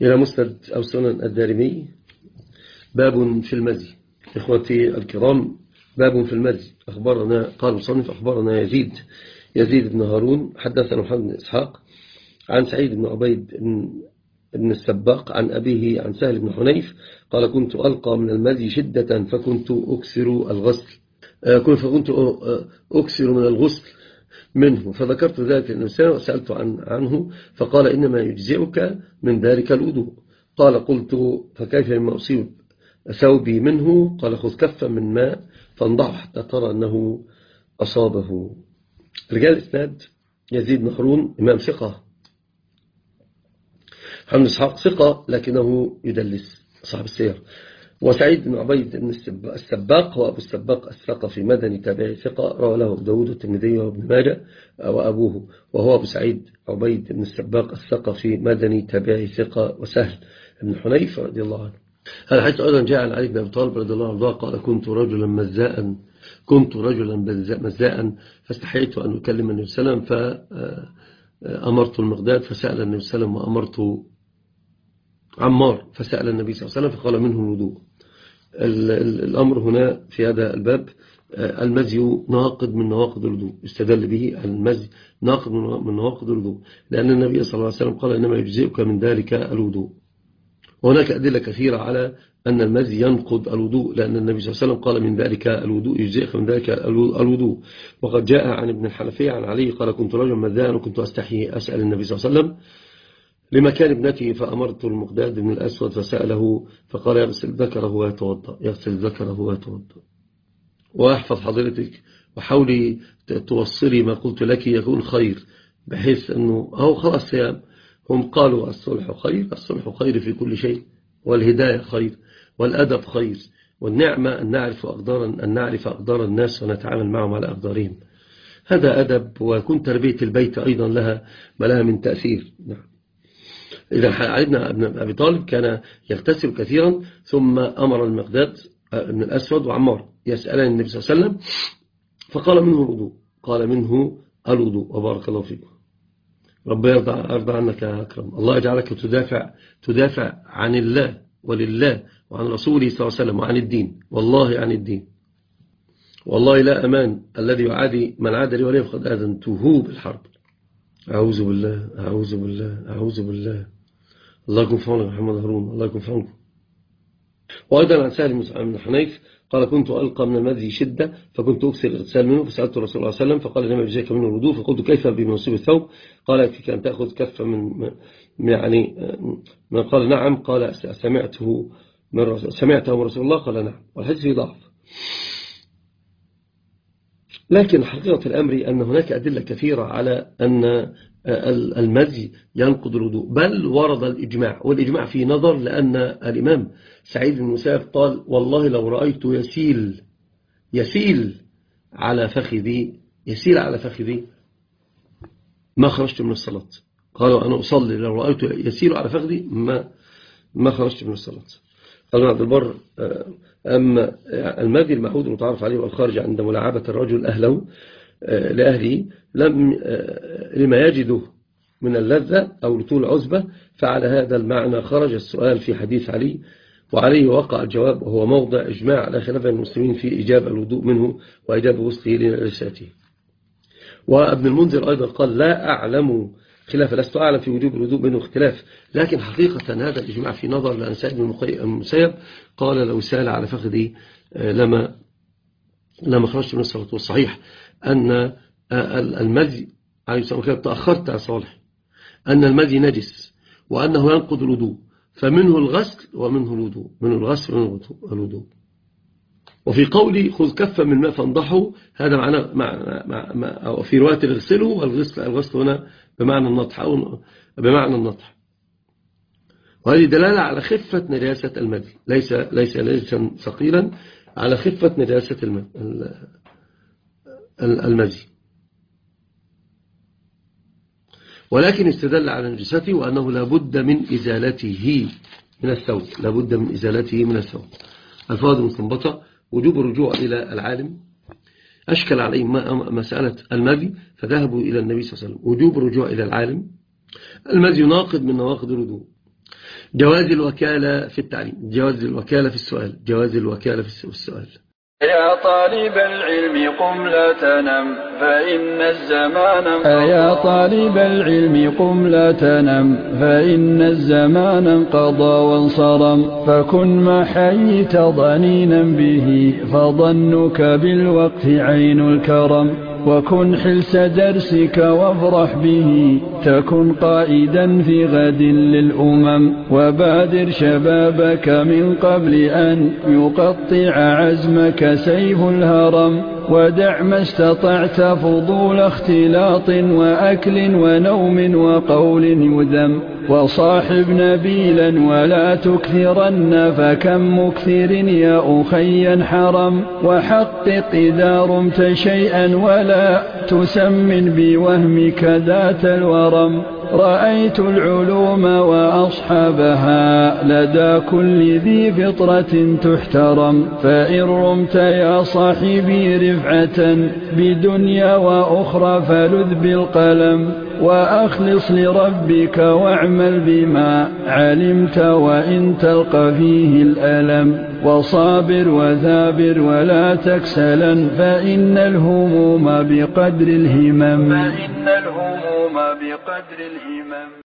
إلى مسند أو سنن الدارمي. باب في المزي. إخوتي الكرام، باب في المزي. قال مصنف أخبرنا يزيد بن هارون حدثنا محمد بن إسحاق عن سعيد بن عبيد بن السباق عن أبيه عن سهل بن حنيف قال كنت ألقى من المزي شدة فكنت أكثر من الغسل منه، فذكرت ذلك للإنسان وسألت عنه فقال إنما يجزئك من ذلك الوضوء. قال قلت فكيف مما أصيب ثوبي منه؟ قال خذ كفا من ماء فانضعه حتى ترى أنه أصابه. رجال إسناد يزيد بن هارون إمام ثقة، محمد إسحاق ثقة لكنه يدلس صاحب السير، وسعيد بن عبيد بن السباق هو أبو السباق الثقفي مدني تابعي ثقة روى له داود والترمذي وابن ماجه وأبوه، وهو أبو سعيد عبيد بن السباق الثقفي مدني تابعي ثقة. وسهل بن حنيف رضي الله عنه. هذا الحديث أيضا جاء عن علي بن أبي طالب رضي الله عنه قال كنت رجلا مزاء فاستحييت أن أكلم النبي صلى الله عليه وسلم فأمرت المقداد فسأل النبي صلى الله عليه وسلم وأمرت عمار فسأل النبي صلى الله عليه وسلم فقال منه الوضوء. الأمر هنا في هذا الباب المزي ناقض من نواقض الوضوء، استدل به المزي ناقض من نواقض الوضوء لأن النبي صلى الله عليه وسلم قال إنما يجزئك من ذلك الوضوء. وهناك أدلة كثيرة على أن المزي ينقض الوضوء لأن النبي صلى الله عليه وسلم قال من ذلك الوضوء يجزئك من ذلك الوضوء. وقد جاء عن ابن الحنفية عن علي قال كنت رجلا مزاء وكنت أستحي أسأل النبي صلى الله عليه وسلم لمكان ابنته فأمرت المقداد بن الأسود فسأله فقال يغسل ذكره ويتوضأ. وأحفظ حضرتك وحاولي توصلي ما قلت لك يكون خير، بحيث أنه أو خلاص صيام. هم قالوا الصلح خير في كل شيء، والهداية خير، والأدب خير، والنعمة أن نعرف أقدار الناس ونتعامل معهم على أقدارهم. هذا أدب، ويكون تربية البيت أيضا لها من تأثير. نعم. إذا علي بن أبي طالب كان يغتسل كثيرا ثم أمر المقداد بن الأسود وعمار يسألان النبي صلى الله عليه وسلم فقال منه الوضوء. وبارك الله فيكم. ربنا يرضى عنك يا أكرم. الله يجعلك تدافع عن الله ولله وعن رسوله صلى الله عليه وسلم وعن الدين. والله عن الدين والله لا أمان الذي يعادي من عاد لي وليه فقد آذنته بالحرب. أعوذ بالله. الله يكون في عونك محمد هارون، الله يكون في عونكم. وأيضا عن سهل بن حنيف قال كنت ألقى من المزي شدة فكنت أكثر الاغتسال منه فسألت رسول الله صلى الله عليه وسلم فقال إنما يجزيك منه الوضوء. فقلت كيف بما يصيب الثوب؟ قال يكفيك أن تأخذ كفة من قال نعم. قال سمعته من رسول الله قال نعم. والحديث فيه ضعف، لكن حقيقة الأمر أن هناك أدلة كثيرة على أن المزي ينقض الوضوء، بل ورد الإجماع، والإجماع فيه نظر لأن الإمام سعيد بن المسيب قال والله لو رأيت يسيل على فخذي ما خرجت من الصلاة. قالوا أنا أصلي لو رأيت يسيل على فخذي ما خرجت من الصلاة. قال عبد البر أما المزي المعهود المتعارف عليه والخارج عند ملاعبة الرجل أهله لأهله لما يجده من اللذة أو لطول عزبة، فعلى هذا المعنى خرج السؤال في حديث علي، وعليه وقع الجواب، وهو موضع إجماع على خلاف المسلمين في إيجاب الوضوء منه وإيجاب غسله لنجاسته. وابن المنذر أيضا قال لا أعلم خلاف، لست أعلم في وجوب الوضوء منه اختلاف، لكن حقيقة هذا الإجماع في نظر لأن سعيد بن المسيب قال لو سال على فخذي لما خرجت من الصلاة. والصحيح أن المزي عليه الصلاة والسلام تأخرت على صالح أن المزي نجس وأنه ينقض الوضوء، فمنه الغسل ومنه الوضوء. وفي قولي خذ كفا من ماء فانضحه هذا معنى في رواية اغسله، والغسل هنا بمعنى النطح أو بمعنى النطح. وهذه دلالة على خفة نجاسة المزي، ليس نجسا ثقيلا، على خفة نجاسة المزي، ولكن استدل على نجاسته وأنه لابد من إزالته من الثوب. الفوائد المستنبطة: وجوب الرجوع إلى العالم، أشكل عليهم مسألة المزي فذهبوا إلى النبي صلى الله عليه وسلم. وجوب الرجوع إلى العالم، المزي ناقض من نواقض الوضوء، جواز الوكالة في التعليم، جواز الوكالة في السؤال، جواز الوكالة في السؤال. يا طالب العلم قم لا تنم فإن الزمان يا طالب العلم قم لا تنم فإن الزمان انقضى وانصرم فكن ما حييت ضنينا به فظنك بالوقت عين الكرم وكن حلس درسك وافرح به تكن قائدا في غد للأمم وبادر شبابك من قبل أن يقطع عزمك سيف الهرم ودع ما استطعت فضول اختلاط وأكل ونوم وقول يذم وصاحب نبيلا ولا تكثرن فكم مكثر يا أخي حرم وحقق إذا رمت شيئا ولا تسمن بوهمك ذات الورم رأيت العلوم وأصحابها لدى كل ذي فطرة تحترم فإن رمت يا صاحبي رفعة بدنيا وأخرى فلذ بالقلم وأخلص لربك واعمل بما علمت وإن تلقى فيه الألم وصابر وثابر ولا تكسلا فإن الهموم بقدر الهمم